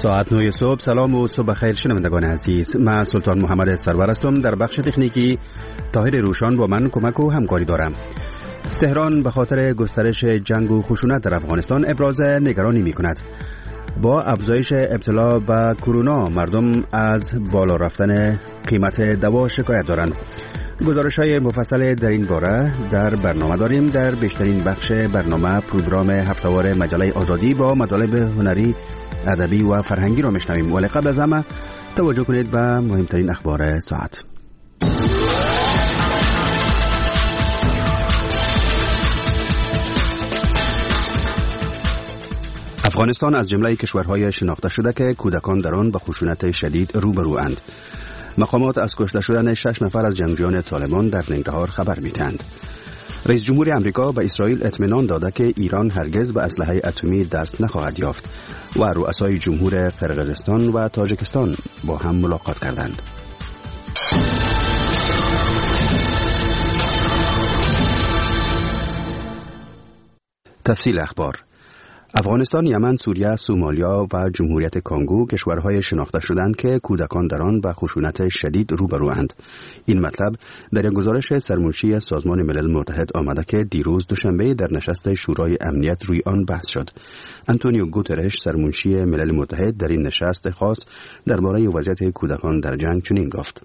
ساعت 9 صبح. سلام و صبح خیر شنوندگان عزیز. من سلطان محمد سرور هستم. در بخش تکنیکی طاهر روشان با من کمک و همکاری دارم. تهران به خاطر گسترش جنگ و خشونت در افغانستان ابراز نگرانی می کند. با افزایش ابتلا به کرونا مردم از بالا رفتن قیمت دوا شکایت دارند. گزارش‌های مفصل در این باره در برنامه داریم. در بیشترین بخش برنامه پروگرام هفته‌وار مجله آزادی با مطالب هنری، ادبی و فرهنگی را میشنویم. ولی قبل از همه توجه کنید به مهمترین اخبار ساعت. افغانستان از جمله کشورهای شناخته شده که کودکان در آن به خشونت شدید روبروند. مقامات از کشته شدن 6 نفر از جنگجویان طالبان در ننگرهار خبر می‌دهند. رئیس جمهور آمریکا به اسرائیل اطمینان داده که ایران هرگز به اسلحه اتمی دست نخواهد یافت و رؤسای جمهور قرقیزستان و تاجیکستان با هم ملاقات کردند. تفصیل اخبار. افغانستان، یمن، سوریه، سومالیا و جمهوریت کانگو کشورهای شناخته شدند که کودکان در آن به خشونت شدید روبروند. این مطلب در یک گزارش سرمنشی سازمان ملل متحد آمده که دیروز دوشنبه در نشست شورای امنیت روی آن بحث شد. آنتونیو گوترش، سرمنشی ملل متحد، در این نشست خاص درباره وضعیت کودکان در جنگ چنین گفت: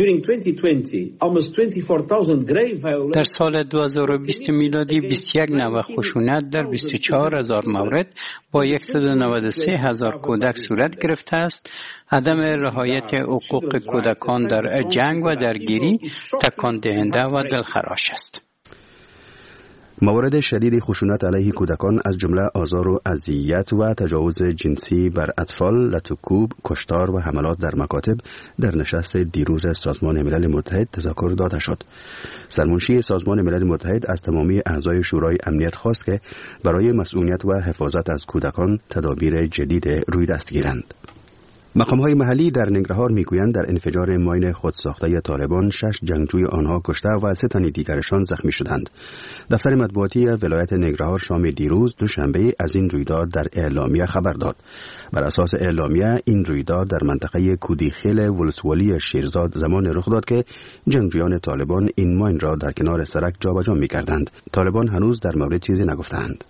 در سال 2020 میلادی 21 نوع خشونت در 24,000 مورد با 193,000 کودک صورت گرفته است. عدم رعایت حقوق کودکان در جنگ و درگیری تکان دهنده و دلخراش است. موارد شدید خشونت علیه کودکان از جمله آزار و اذیت و تجاوز جنسی بر اطفال، لطوکوب، کشتار و حملات در مکاتب در نشست دیروز سازمان ملل متحد تذکر داده شد. سرمنشی سازمان ملل متحد از تمامی اعضای شورای امنیت خواست که برای مسئولیت و حفاظت از کودکان تدابیر جدید روی دست گیرند. مقام‌های محلی در ننگرهار میگویند در انفجار ماین خودساخته طالبان 6 جنگجوی آنها کشته و 3 تن دیگرشان زخمی شدند. دفتر مطبوعاتی ولایت ننگرهار شام دیروز دوشنبه از این رویداد در اعلامیه خبر داد. بر اساس اعلامیه این رویداد در منطقه کودیخیل ولسوالی شیرزاد زمان رخ داد که جنگجویان طالبان این ماین را در کنار سرک جابجا می‌کردند. طالبان هنوز در مورد چیزی نگفتند.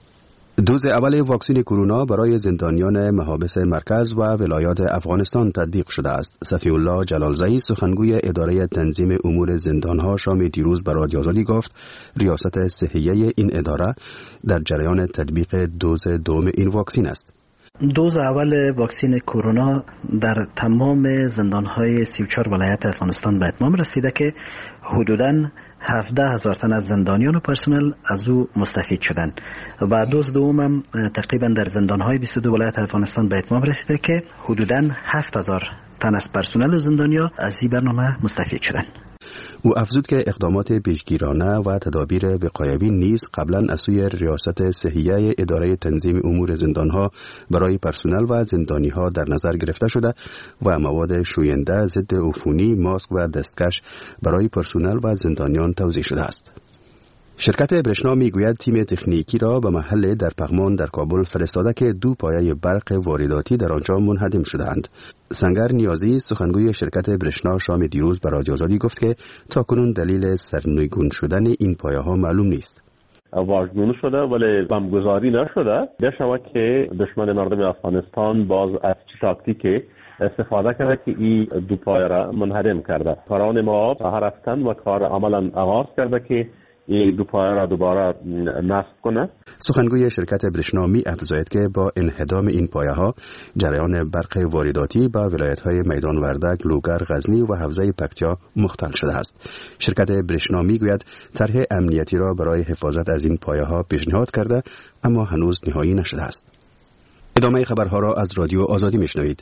دوز اول واکسن کرونا برای زندانیان محابس مرکز و ولایات افغانستان تطبیق شده است. صفی الله جلالزایی، سخنگوی اداره تنظیم امور زندانها، شام دیروز به رادیو آزادی گفت ریاست صحیه این اداره در جریان تطبیق دوز دوم این واکسن است. دوز اول واکسن کرونا در تمام زندانهای 34 ولایت افغانستان به اتمام رسیده که حدوداً 17,000 تن از زندانیان و پرسنل از او مستفید شدند و دوز دوم هم تقریبا در زندانهای 22 ولایت افغانستان به اتمام رسیده که حدوداً 7,000 تن از پرسنل و زندانیا از این برنامه مستفید شدند. او افزود که اقدامات پیشگیرانه و تدابیر وقایوی نیز قبلا از سوی ریاست صحیه اداره تنظیم امور زندانها برای پرسنل و زندانیها در نظر گرفته شده و مواد شوینده، ضد عفونی، ماسک و دستکش برای پرسنل و زندانیان توزیع شده است. شرکت برشنا میگوید تیم تکنیکی را به محل در پغمان در کابل فرستاده که 2 پایه برق وارداتی در آنجا منهدم شده‌اند. سنگر نیازی، سخنگوی شرکت برشنا، شام دیروز به رادیو آزادی گفت که تاکنون دلیل سرنگون شدن این پایه ها معلوم نیست. واژگون شده ولی بمبگذاری نشده. بشود که دشمن مردم افغانستان باز از تاکتیک استفاده کرده که این 2 پایه را منهدم کرده. کاران ما به هر رفتن و کار عملا آغاز کرده که این 2 پایه را دوباره نصب کنه. سخنگوی شرکت برشنا می افزاید که با انهدام این پایه ها جریان برق وارداتی به ولایت های میدان وردک، لوگر، غزنی و حوزه پکتیا مختل شده است. شرکت برشنا می گوید طرح امنیتی را برای حفاظت از این پایه ها پیشنهاد کرده اما هنوز نهایی نشده است. ادامه خبرها را از رادیو آزادی میشنوید.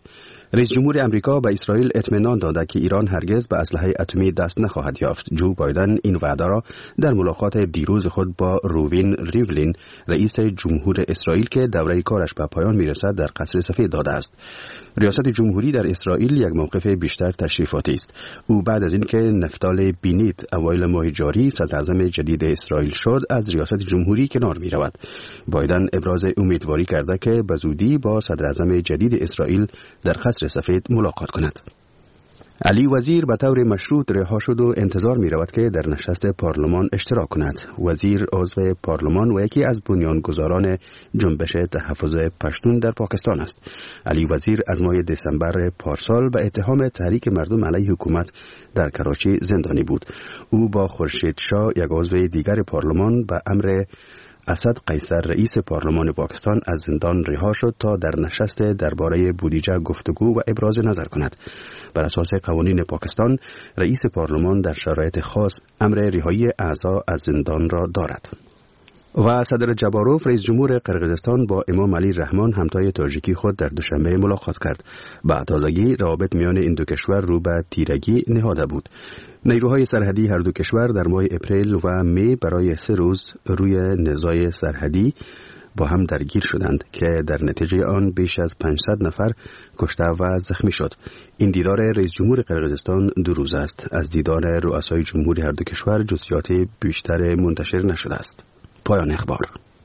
رئیس جمهور امریکا به اسرائیل اطمینان داده که ایران هرگز به اسلحه اتمی دست نخواهد یافت. جو بایدن این وعده را در ملاقات دیروز خود با روین ریولین رئیس جمهور اسرائیل که دوره کارش به پایان میرسد در قصر سفید داده است. ریاست جمهوری در اسرائیل یک موقف بیشتر تشریفاتی است. او بعد از اینکه نفتال بینیت اوایل ماه جاری صدر اعظم جدید اسرائیل شد از ریاست جمهوری کنار می رود. بایدن ابراز امیدواری کرده که به زودی با صدر اعظم جدید اسرائیل در قصر سفید ملاقات کند. علی وزیر به طور مشروط رها شد و انتظار می رود که در نشست پارلمان اشتراک کند. وزیر عضو پارلمان و یکی از بنیانگذاران جنبش تحفظ پشتون در پاکستان است. علی وزیر از ماه دسامبر پارسال به اتهام تحریک مردم علیه حکومت در کراچی زندانی بود. او با خورشید شاه یک عضو دیگر پارلمان به امر اسد قیصر رئیس پارلمان پاکستان از زندان رها شد تا در نشست درباره بودجه گفتگو و ابراز نظر کند. بر اساس قوانین پاکستان رئیس پارلمان در شرایط خاص امر رهایی اعضا از زندان را دارد. و صدر جباروف رئیس جمهور قرقیزستان با امام علی رحمان همتای تاجیکی خود در دوشنبه ملاقات کرد. با تازگی روابط میان این دو کشور رو به تیرگی نهاده بود. نیروهای سرحدی هر دو کشور در ماه اپریل و می برای 3 روز روی نزاع سرحدی با هم درگیر شدند که در نتیجه آن بیش از 500 نفر کشته و زخمی شد. این دیدار رئیس جمهور قرقیزستان 2 روز است. از دیدار رؤسای جمهوری هر دو کشور جزئیات بیشتر منتشر نشده است. پایان اخبار.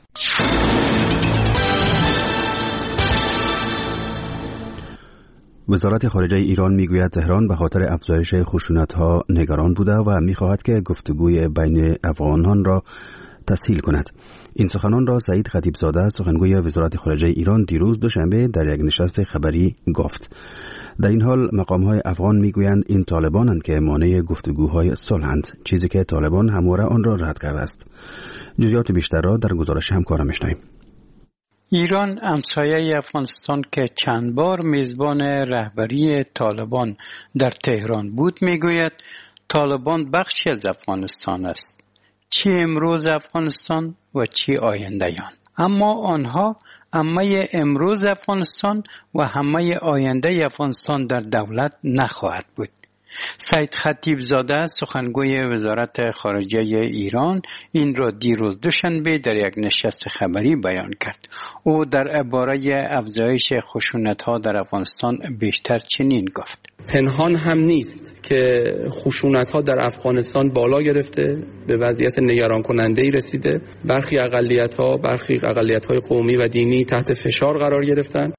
وزارت خارجه ایران میگوید تهران به خاطر افزایش خشونت‌ها نگران بوده و می‌خواهد که گفتگوی بین افغانان را تسهیل کند. این سخنان را سعید خطیبزاده سخنگوی وزارت خارجه ایران دیروز دوشنبه در یک نشست خبری گفت. در این حال مقام‌های افغان میگویند این طالبانند که مانع گفتگوهای صلح‌اند، چیزی که طالبان همواره آن را رد کرده است. جزئیات بیشتر را در گزارش همکارم می‌شنویم. ایران همسایه افغانستان که چند بار میزبان رهبری طالبان در تهران بود میگوید طالبان بخشی از افغانستان است، چی امروز افغانستان و چی آینده آن. اما آنها همه امروز افغانستان و همه آینده افغانستان در دولت نخواهد بود. سعید خطیبزاده سخنگوی وزارت خارجه ایران این را دیروز دوشنبه در یک نشست خبری بیان کرد. او درباره افزایش خشونت‌ها در افغانستان بیشتر چنین گفت: پنهان هم نیست که خشونت‌ها در افغانستان بالا گرفته، به وضعیت نگران کننده‌ای رسیده. برخی اقلیت‌های قومی و دینی تحت فشار قرار گرفتند.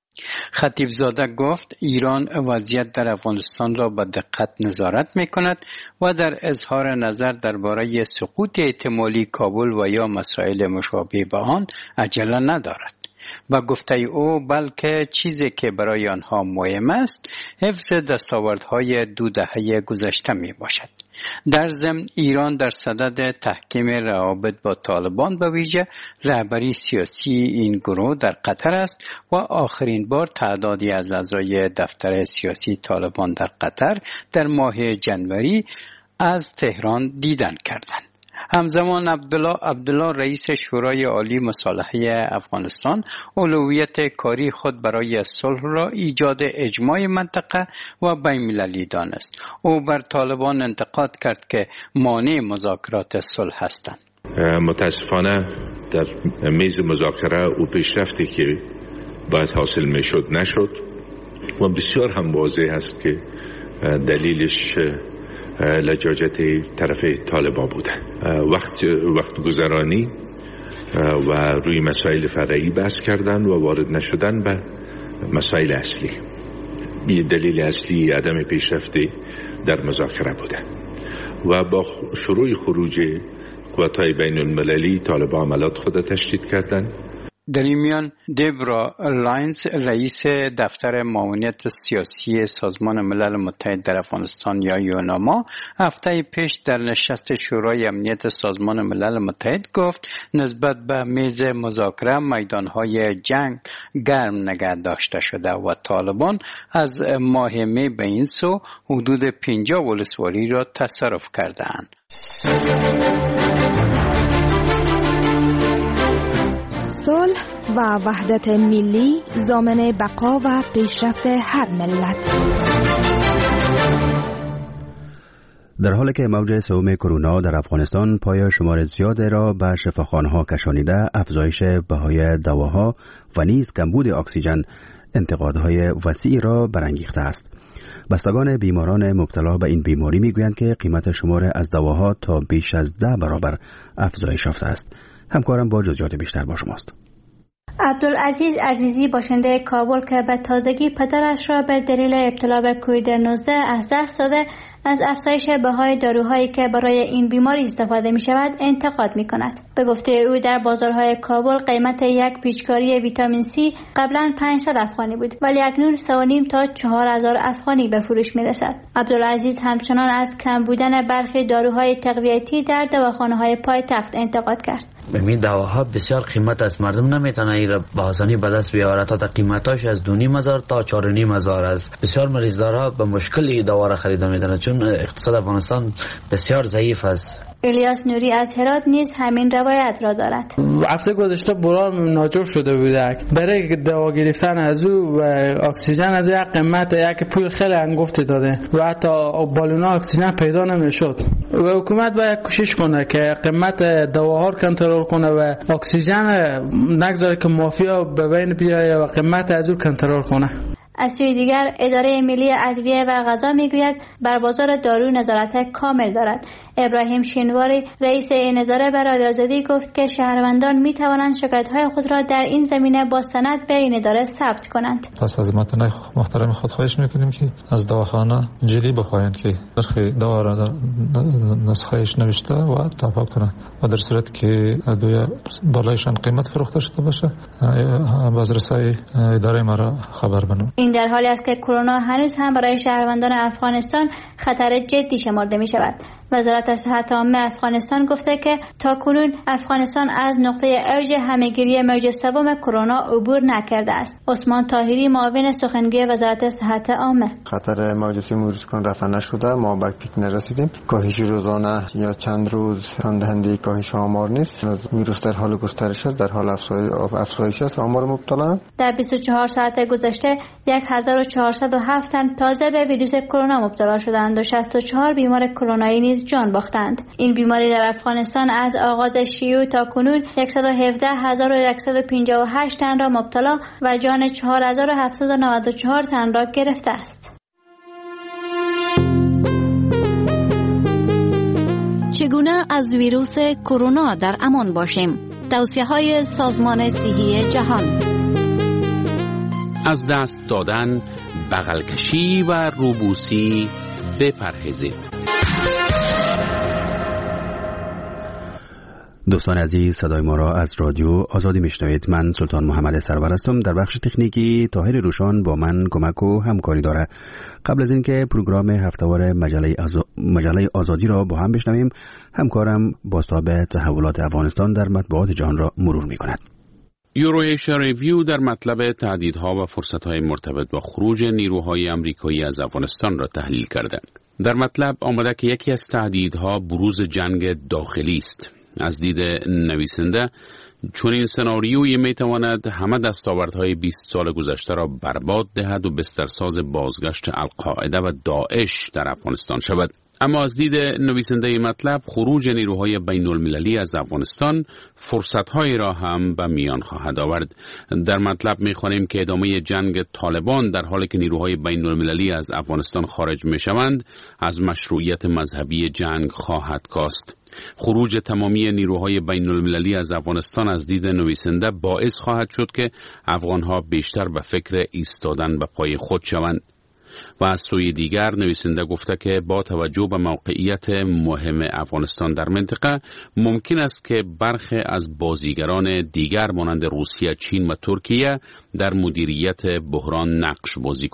خطیبزاده گفت ایران وضعیت در افغانستان را با دقت نظارت می‌کند و در اظهار نظر درباره سقوط احتمالی کابل و یا مسائل مشابه به آن عجله ندارد. با گفته او بلکه چیزی که برای آنها مهم است حفظ دستاوردهای 2 دهه گذشته می باشد. در ضمن ایران در صدد تحکیم روابط با طالبان به ویژه رهبری سیاسی این گروه در قطر است و آخرین بار تعدادی از اعضای دفتر سیاسی طالبان در قطر در ماه جنوری از تهران دیدن کردند. همزمان عبدالله رئیس شورای عالی مصالحه افغانستان اولویت کاری خود برای صلح را ایجاد اجماع منطقه و بین‌المللی دانست. او بر طالبان انتقاد کرد که مانع مذاکرات صلح هستند. متاسفانه در میز مذاکره او پیشرفتی که باید حاصل میشد نشد و بسیار هم واضح است که دلیلش لجاجت طرف طالبان بوده. وقت گذرانی و روی مسائل فرعی بحث کردن و وارد نشدن به مسائل اصلی. این دلیل اصلی عدم پیشرفتی در مذاکره بوده و با شروع خروج قوت‌های بین المللی طالبان عملات خود تشدید کردند. در این میان دبرا لاینز رئیس دفتر معاونت سیاسی سازمان ملل متحد در افغانستان یا یوناما هفته پیش در نشست شورای امنیت سازمان ملل متحد گفت نسبت به میز مذاکره میدانهای جنگ گرم نگه داشته شده و طالبان از ماه می به این سو حدود 50 ولسوالی را تصرف کرده‌اند. صلح و وحدت ملی ضامن بقا و پیشرفت هر ملت. در حالی که موج سوم کرونا در افغانستان پای شمار زیاد را به شفاخانه‌ها کشانیده، افزایش بهای دواها و نیز کمبود اکسیژن انتقادهای وسیعی را برانگیخته است. بستگان بیماران مبتلا به این بیماری میگویند که قیمت شمار از دواها تا بیش از 10 برابر افزایش یافته است. همکارم با جزئیات بیشتر با شماست. عبدالعزیز عزیزی باشنده کابل که به تازگی پدرش را به دلیل ابتلا به کووید 19 از دست داده، از افزایش بهای داروهایی که برای این بیماری استفاده می شود انتقاد می کند. به گفته او در بازارهای کابل قیمت یک پیچکاری ویتامین C قبلا 500 افغانی بود، ولی اکنون 3.5 تا 4000 افغانی به فروش می رسد. عبدالعزیز همچنان از کم بودن برخی داروهای تقویتی در دواخانه‌های پایتخت انتقاد کرد. این دواها بسیار قیمت است، مردم نمیتونه این به آسانی به دست بیاورد. تا قیمتاش از 2,500 تا 4,500 است. بسیار مریضدارا به مشکلی دوا را خرید می‌کنند چون اقتصاد افغانستان بسیار ضعیف است. الیاس نوری از هرات نیز همین روایت را دارد. هفته گذشته برام ناجور شده بود. برای دوا گرفتن از او و اکسیژن از یک قیمت یک پول خیلی انگفتی داده و حتی بالونا اکسیژن پیدا نمیشد. و حکومت باید کوشش کنه که قیمت دواها رو کنترل کنه و اکسیژن نگذاره که مافیا به بین بیایه و قیمت از او کنترل کنه. از سوی دیگر اداره ملی ادویه و غذا میگوید بر بازار دارو نظارت کامل دارد. ابراهیم شینواری رئیس این اداره به رادیو آزادی گفت که شهروندان می توانند شکایت‌های خود را در این زمینه با سند به این اداره ثبت کنند. پس از متن محترم خود خواهش میکنیم که از دواخانه جدی بخواهند که برخی دوا را در نسخه‌اش نوشته و تابع کنند و در صورت که ادویه بالایشان قیمت فروخته شده باشه بازرسی اداره ما را خبر بنویسند. این در حالی است که کرونا هنوز هم برای شهروندان افغانستان خطر جدی شمرده می شود. وزارت صحت عامه افغانستان گفته که تاکنون افغانستان از نقطه اوج همهگیری موج سوم کرونا عبور نکرده است. عثمان طاهری معاون سخنگوی وزارت صحت عامه: خطر موج سوم ویروس کرونا رفع نشده، ما به پیک نرسیدیم. کاهش روزانه یا چند روز دهنده کاهش آمار نیست. ویروس در حال گسترش است، در حال افزایش است. آمار مبتلا در 24 ساعت گذشته 1407 تن تازه به ویروس کرونا مبتلا شدند و 64 بیمار کرونایی نیز جان باختند. این بیماری در افغانستان از آغاز شیوع تا کنون 117,158 تن را مبتلا و جان 4,794 تن را گرفته است. چگونه از ویروس کرونا در امان باشیم؟ توصیه‌های سازمان صحی جهان: از دست دادن، بغل کشی و روبوسی بپرهیزید. دوستان عزیز، صدای ما را از رادیو آزادی میشنوید. من سلطان محمد سرور هستم. در بخش تکنیکی طاهر روشان با من کمک و همکاری داره. قبل از اینکه پروگرام هفته‌وار مجله آزادی را با هم بشنویم، همکارم بازتاب تحولات افغانستان در مطبوعات جهان را مرور میکند. یورویشیا ریویو در مطلب تهدیدها و فرصت‌های مرتبط با خروج نیروهای آمریکایی از افغانستان را تحلیل کرده. در مطلب آمده که یکی از تهدیدها بروز جنگ داخلی است. از دید نویسنده چون این سناریویی میتواند همه دستاوردهای 20 سال گذشته را برباد دهد و بسترساز بازگشت القاعده و داعش در افغانستان شود. اما از دید نویسنده مطلب خروج نیروهای بین المللی از افغانستان فرصتهایی را هم به میان خواهد آورد. در مطلب میخوانیم که ادامه جنگ طالبان در حالی که نیروهای بین المللی از افغانستان خارج میشوند از مشروعیت مذهبی جنگ خواهد کاست. خروج تمامی نیروهای بین المللی از افغانستان از دید نویسنده باعث خواهد شد که افغانها بیشتر به فکر ایستادن به پای خود شوند. و از سوی دیگر نویسنده گفته که با توجه به موقعیت مهم افغانستان در منطقه ممکن است که برخی از بازیگران دیگر مانند روسیه، چین و ترکیه در مدیریت بحران نقش بازی کنند.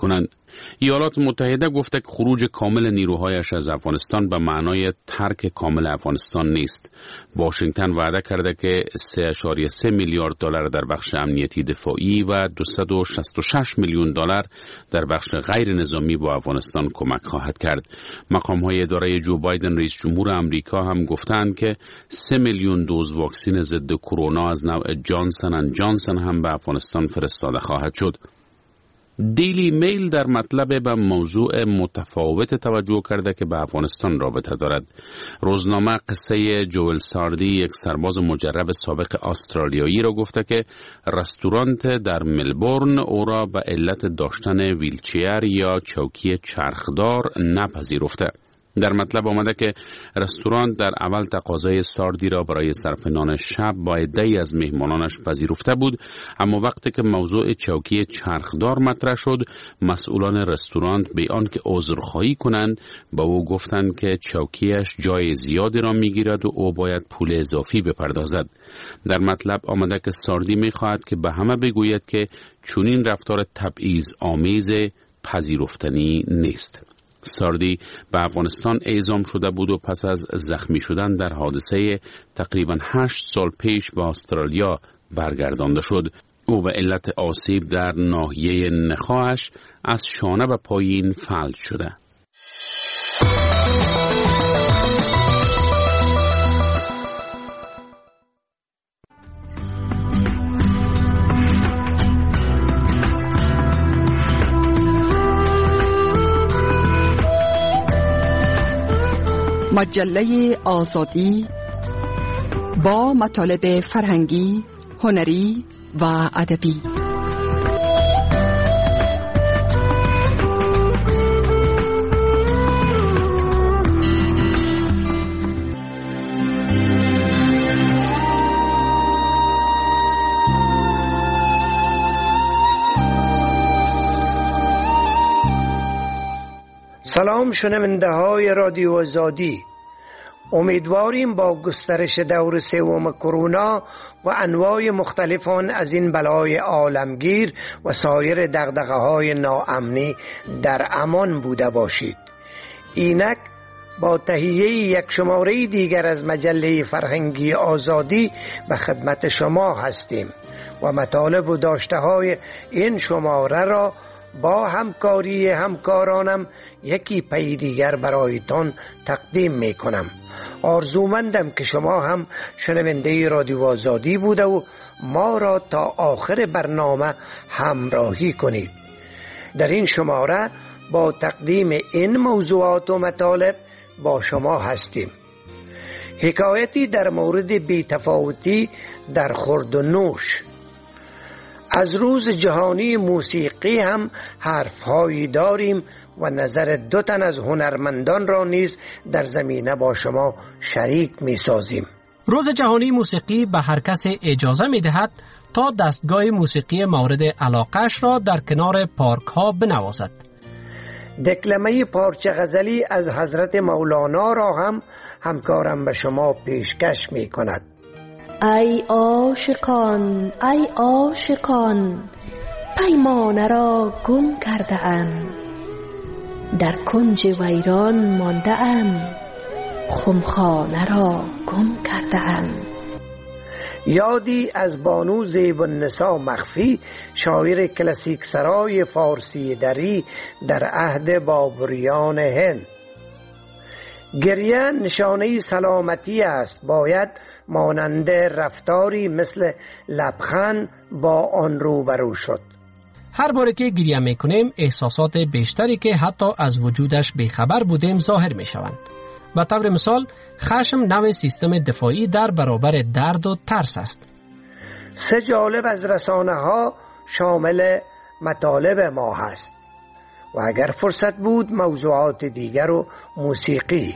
ایالات متحده گفته که خروج کامل نیروهایش از افغانستان به معنای ترک کامل افغانستان نیست. واشنگتن وعده کرده که 3.3 میلیارد دلار در بخش امنیتی دفاعی و 266 میلیون دلار در بخش غیر نظامی با افغانستان کمک خواهد کرد. مقام‌های اداره جو بایدن رئیس جمهور آمریکا هم گفتند که 3 میلیون دوز واکسن ضد کرونا از نوع جانسن اند جانسن هم به افغانستان فرستاده خواهد شد. دیلی میل در مطلب به موضوع متفاوت توجه کرده که به افغانستان رابطه دارد. روزنامه قصه جوئل ساردی، یک سرباز مجرب سابق استرالیایی را گفته که رستوران در ملبورن او را به علت داشتن ویلچیر یا چوکی چرخدار نپذیرفته. در مطلب آمده که رستوران در اول تقاضای ساردی را برای صرف نان شب با عده‌ای از مهمانانش پذیرفته بود، اما وقتی که موضوع چوکی چرخدار مطرح شد، مسئولان رستوران به آنکه عذرخواهی کنند با او گفتند که چوکیش جای زیادی را میگیرد و او باید پول اضافی بپردازد. در مطلب آمده که ساردی میخواهد که به همه بگوید که چنین رفتار تبعیض آمیز پذیرفتنی نیست. ساردی به افغانستان اعزام شده بود و پس از زخمی شدن در حادثه تقریباً 8 سال پیش به استرالیا برگردانده شد. او به علت آسیب در ناحیه نخاعش از شانه به پایین فلج شده. مجله آزادی با مطالب فرهنگی، هنری و ادبی. سلام شنونده های رادیو آزادی. امیدواریم با گسترش دور سوم کرونا و انواع مختلف از این بلای عالمگیر و سایر دغدغه های ناامنی در امان بوده باشید. اینک با تهیه یک شماره دیگر از مجله فرهنگی آزادی به خدمت شما هستیم و مطالب و داشته های این شماره را با همکاری همکارانم یکی پی دیگر برایتان تقدیم می کنم. آرزومندم که شما هم شنونده رادیو آزادی بوده و ما را تا آخر برنامه همراهی کنید. در این شماره با تقدیم این موضوعات و مطالب با شما هستیم. حکایتی در مورد بی‌تفاوتی در خورد و نوش. از روز جهانی موسیقی هم حرفهایی داریم و نظر 2 تن از هنرمندان را نیز در زمینه با شما شریک می سازیم. روز جهانی موسیقی به هر کس اجازه می دهد تا دستگاه موسیقی مورد علاقش را در کنار پارک ها بنوازد. دکلمه پارچه غزلی از حضرت مولانا را هم همکارم به شما پیشکش می کند. ای عاشقان ای عاشقان، پیمانه را گم کرده ام، در کنج ویران مانده ام، خمخانه را گم کرده ام. یادی از بانو زیب النساء مخفی، شاعر کلاسیک سرای فارسی دری در عهد بابریان هند. گریه نشانه سلامتی است، باید مانند رفتاری مثل لبخند با آن روبرو شد. هر باره که گریه میکنیم احساسات بیشتری که حتی از وجودش بیخبر بودیم ظاهر میشوند. به طور مثال خشم نوع سیستم دفاعی در برابر درد و ترس است. 3 جانب از رسانه ها شامل مطالب ما هست و اگر فرصت بود موضوعات دیگر و موسیقی.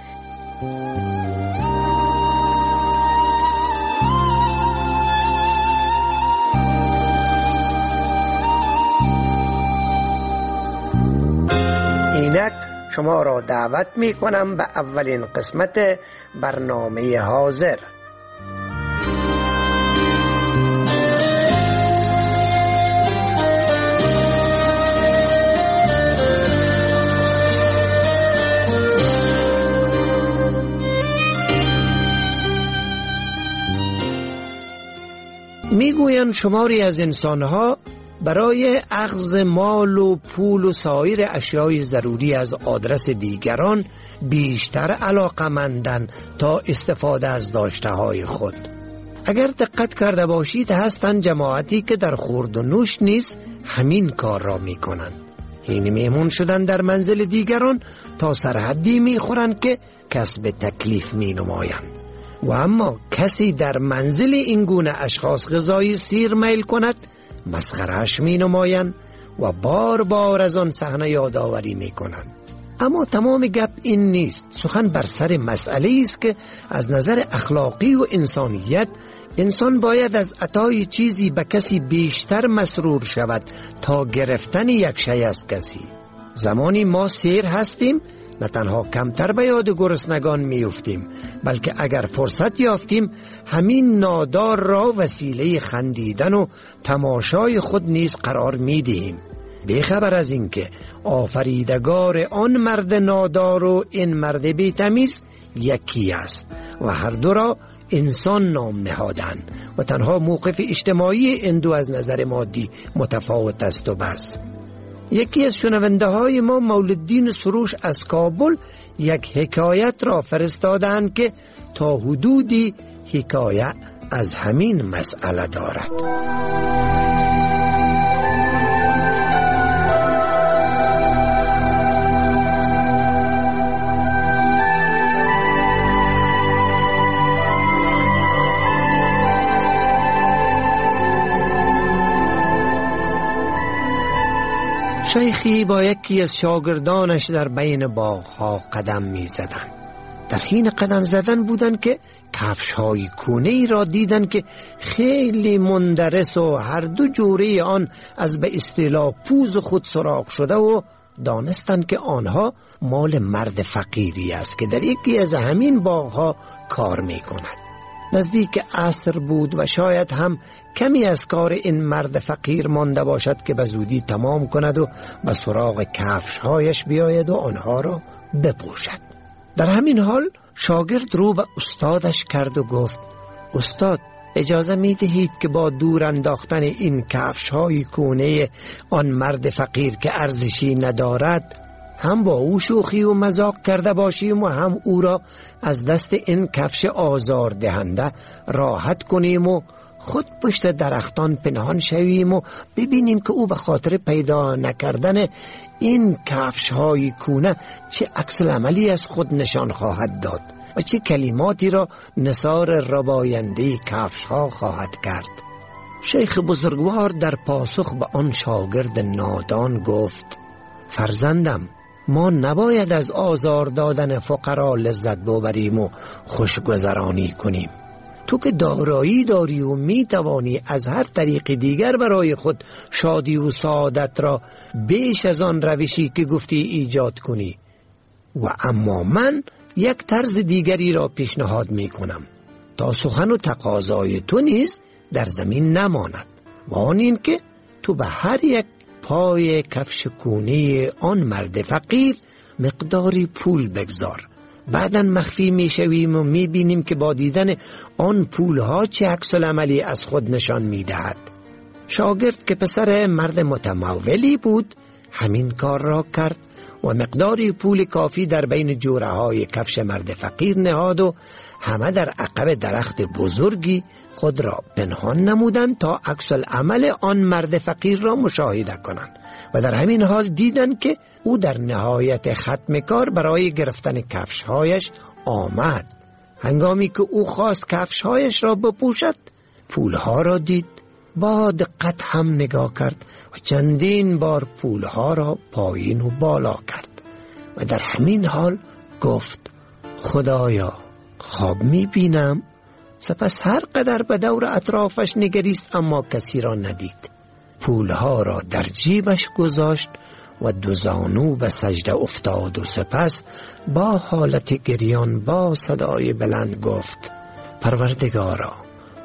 اینک شما را دعوت می کنم به اولین قسمت برنامه حاضر. میگویند شماری از انسانها برای اخذ مال و پول و سایر اشیای ضروری از آدرس دیگران بیشتر علاقمندند تا استفاده از داشته‌های خود. اگر دقت کرده باشید هستند جماعتی که در خورد و نوش نیز همین کار را میکنند. این میمون شدن در منزل دیگران تا سرحدی میخورند که کسب تکلیف می نمایند. و اما کسی در منزل این گونه اشخاص غذای سیر میل کند مسخره‌اش می نمایند و بار بار از آن صحنه یادآوری می کنند. اما تمام گپ این نیست. سخن بر سر مسئله است که از نظر اخلاقی و انسانیت انسان باید از عطای چیزی به کسی بیشتر مسرور شود تا گرفتن یک شی از کسی. زمانی ما سیر هستیم نه تنها کمتر به یاد گرسنگان میافتیم، بلکه اگر فرصت یافتیم همین نادار را وسیله خندیدن و تماشای خود نیز قرار میدهیم، بیخبر از اینکه آفریدگار آن مرد نادار و این مرد بی‌تمیز یکی است و هر دو را انسان نام نهادند و تنها موقف اجتماعی این دو از نظر مادی متفاوت است و بس. یکی از شنونده های ما مولدین سروش از کابل یک حکایت را فرستادند که تا حدودی حکایت از همین مسئله دارد. شیخی با یکی از شاگردانش در بین باغ‌ها قدم می زدن. در حین قدم زدن بودن که کفش‌های کونه‌ای را دیدن که خیلی مندرس و هر دو جوره آن از به اصطلاح پوز خود سراغ شده و دانستن که آنها مال مرد فقیری است که در یکی از همین باغ‌ها کار می کند. نزدیک عصر بود و شاید هم کمی از کار این مرد فقیر مانده باشد که به زودی تمام کند و به سراغ کفش‌هایش بیاید و آنها را بپوشد. در همین حال شاگرد رو به استادش کرد و گفت: استاد، اجازه می دهید که با دور انداختن این کفش‌های کونه آن مرد فقیر که ارزشی ندارد هم با او شوخی و مذاق کرده باشیم و هم او را از دست این کفش آزار دهنده راحت کنیم و خود پشت درختان پنهان شویم و ببینیم که او به خاطر پیدا نکردن این کفش های کونه چه عکس العملی از خود نشان خواهد داد و چه کلماتی را نثار رباینده کفش ها خواهد کرد. شیخ بزرگوار در پاسخ به آن شاگرد نادان گفت: فرزندم، ما نباید از آزار دادن فقرا لذت ببریم و خوشگذرانی کنیم. تو که دارایی داری و می توانی از هر طریق دیگر برای خود شادی و سعادت را بیش از آن روشی که گفتی ایجاد کنی. و اما من یک طرز دیگری را پیشنهاد می کنم تا سخن و تقاضای تو نیز در زمین نماند و آن این که تو به هر یک پای کفش کونه آن مرد فقیر مقداری پول بگذار. بعداً مخفی می شویم و می بینیم که با دیدن آن پولها چه عکس العملی از خود نشان می دهد. شاگرد که پسر مرد متمولی بود همین کار را کرد و مقداری پول کافی در بین جوره های کفش مرد فقیر نهاد و همه در عقب درخت بزرگی خود را پنهان نمودند تا عکس العمل آن مرد فقیر را مشاهده کنند و در همین حال دیدند که او در نهایت ختم کار برای گرفتن کفشهایش آمد. هنگامی که او خواست کفشهایش را بپوشد پولها را دید، با دقت هم نگاه کرد و چندین بار پولها را پایین و بالا کرد و در همین حال گفت: خدایا، خواب می بینم؟ سپس هر قدر به دور اطرافش نگریست اما کسی را ندید. پولها را در جیبش گذاشت و دو زانو به سجده افتاد و سپس با حالت گریان با صدای بلند گفت: پروردگارا،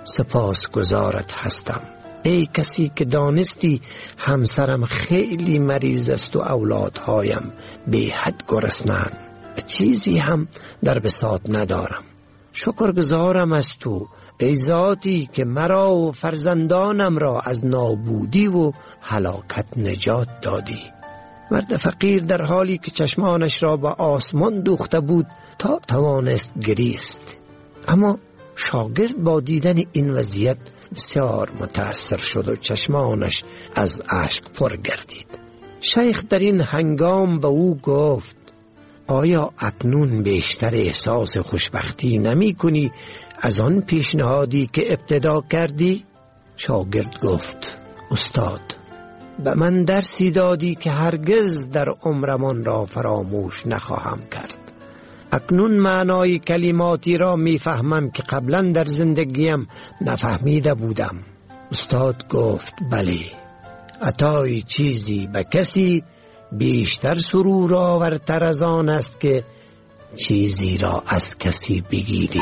سپاس گزارت هستم. ای کسی که دانستی همسرم خیلی مریض است و اولادهایم بی حد گرسنه‌اند و چیزی هم در بساط ندارم. شکرگزارم از تو ای ذاتی که مرا و فرزندانم را از نابودی و هلاکت نجات دادی. مرد فقیر در حالی که چشمانش را به آسمان دوخته بود تا توانست گریست، اما شاگرد با دیدن این وضعیت بسیار متأثر شد و چشمانش از اشک پر گردید. شیخ در این هنگام به او گفت آیا اکنون بیشتر احساس خوشبختی نمی کنی از آن پیشنهادی که ابتدا کردی؟ شاگرد گفت استاد، به من درسی دادی که هرگز در عمرمان را فراموش نخواهم کرد. اکنون معنای کلماتی را میفهمم که قبلا در زندگیم نفهمیده بودم. استاد گفت بله، عطای چیزی به کسی بیشتر سرور آورتر از آن است که چیزی را از کسی بگیری.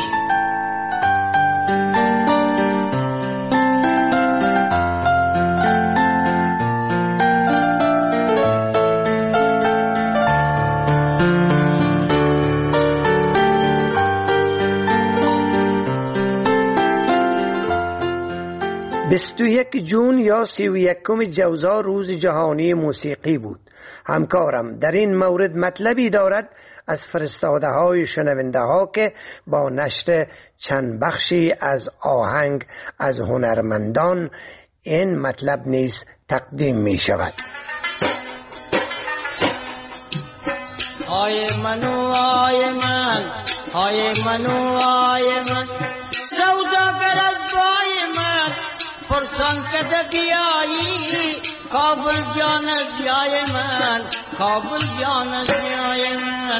بیست جون یا 31 جوزا روز جهانی موسیقی بود. همکارم در این مورد مطلبی دارد از فرستاده های شنونده ها که با نشر چند بخشی از آهنگ از هنرمندان این مطلب نیز تقدیم می شود. آی منو آی من، آی منو آی من، سوداگر از بای من، پرسان کده بیایی، کابل جان از بیای من، کابل جان از بیای من.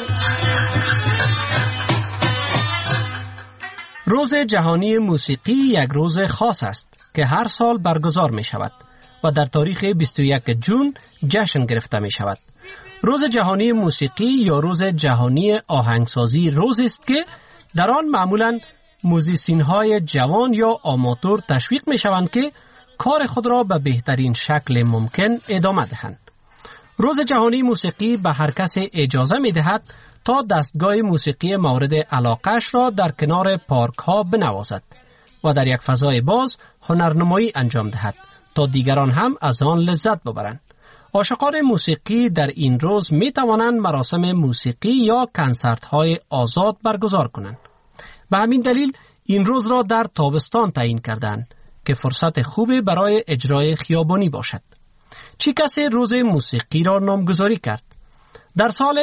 روز جهانی موسیقی یک روز خاص است که هر سال برگزار می شود و در تاریخ 21 جون جشن گرفته می شود. روز جهانی موسیقی یا روز جهانی آهنگسازی روزی است که در آن معمولاً موزیسین های جوان یا آماتور تشویق می شوند که کار خود را به بهترین شکل ممکن ادامه دهند. روز جهانی موسیقی به هر کس اجازه می دهد تا دستگاه موسیقی مورد علاقش را در کنار پارک ها بنوازد و در یک فضای باز هنرنمایی انجام دهد تا دیگران هم از آن لذت ببرند. عاشقان موسیقی در این روز می توانند مراسم موسیقی یا کنسرت های آزاد برگزار کنند. به همین دلیل این روز را در تابستان تعیین کردند که فرصت خوبی برای اجرای خیابانی باشد. چه کسی روز موسیقی را نامگذاری کرد؟ در سال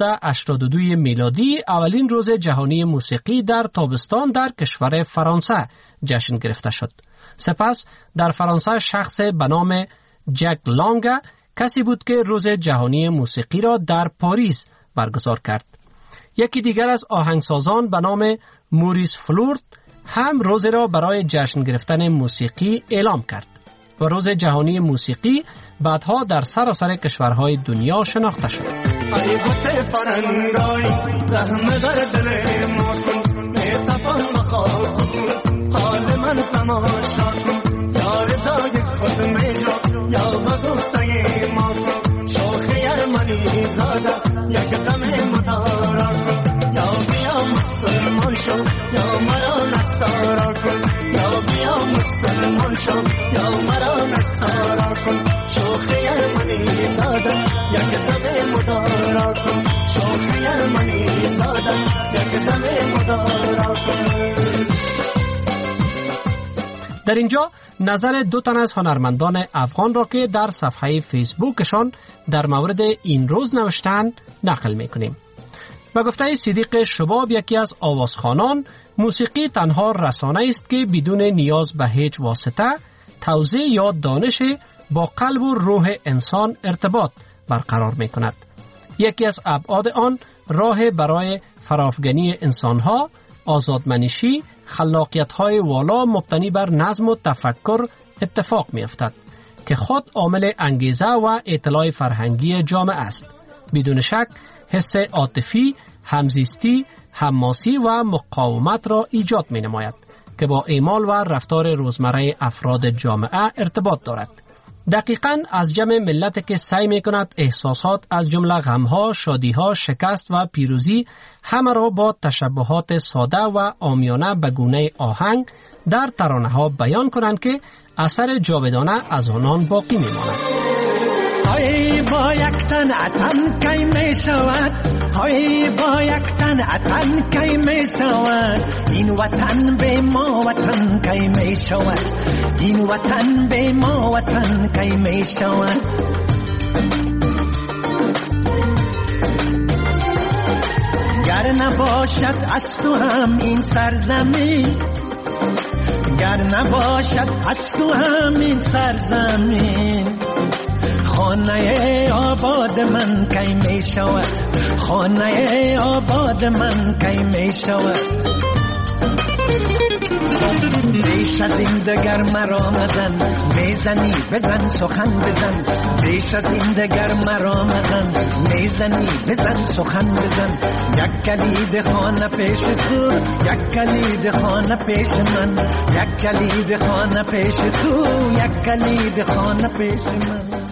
1982 میلادی اولین روز جهانی موسیقی در تابستان در کشور فرانسه جشن گرفته شد. سپس در فرانسه شخص به نام جک لانگه کسی بود که روز جهانی موسیقی را در پاریس برگزار کرد. یکی دیگر از آهنگسازان به نام موریس فلورت هم روز را برای جشن گرفتن موسیقی اعلام کرد و روز جهانی موسیقی بعدها در سراسر کشورهای دنیا شناخته شد. ای گوته فرنگای رحم در دل ما کن، اتفاق مخواه کن، حال من تماشا کن، یا رضای خود میرا یا بگفتای ما کن، شوخی ارمانی زاده یک دم مدارا کن، یا بیا مسلمان شو یا مرا نصارا کن، یا بیا مسلمان شو یا مرا نصارا کن، شوخی ارمانی زاده یک دم مدارا کن، شوخی ارمانی زاده یک دم مدارا کن. در اینجا نظر دو تن از هنرمندان افغان را که در صفحه فیسبوکشان در مورد این روز نوشتند نقل میکنیم. به گفته صدیق شباب، یکی از آوازخوانان، موسیقی تنها رسانه است که بدون نیاز به هیچ واسطه، توزیع یا دانش با قلب و روح انسان ارتباط برقرار می کند. یکی از ابعاد آن راه برای فرافگنی انسانها، آزادمنشی، خلاقیت‌های والا مبتنی بر نظم و تفکر اتفاق می‌افتد که خود عامل انگیزه و اطلاع فرهنگی جامعه است. بدون شک حس عاطفی، همزیستی، حماسی و مقاومت را ایجاد می‌نماید که با اعمال و رفتار روزمره افراد جامعه ارتباط دارد. دقیقاً از جمع ملت که سعی می کند احساسات از جمله غمها، شادیها، شکست و پیروزی همه را با تشبهات ساده و عامیانه به گونه آهنگ در ترانه ها بیان کنند که اثر جاودانه از آنان باقی می ماند. های با یک تن عطن کی می شود، های با یک تن عطن کی می شود، این وطن به ما وطن کی می شود، این وطن به ما وطن کی می شود. گر نباشد از تو هم این سرزمین، گر نباشد از تو هم این سرزمین، خانه آباد من کی می شود، خانه آباد من کی می شود. بیش از این دگر مرا مزن، میزنی بزن سخن بزن، بیش از این دگر مرا مزن، میزنی بزن سخن بزن. یک کلید خانه پیش تو، یک کلید خانه پیش من، یک کلید خانه پیش تو، یک کلید خانه پیش من.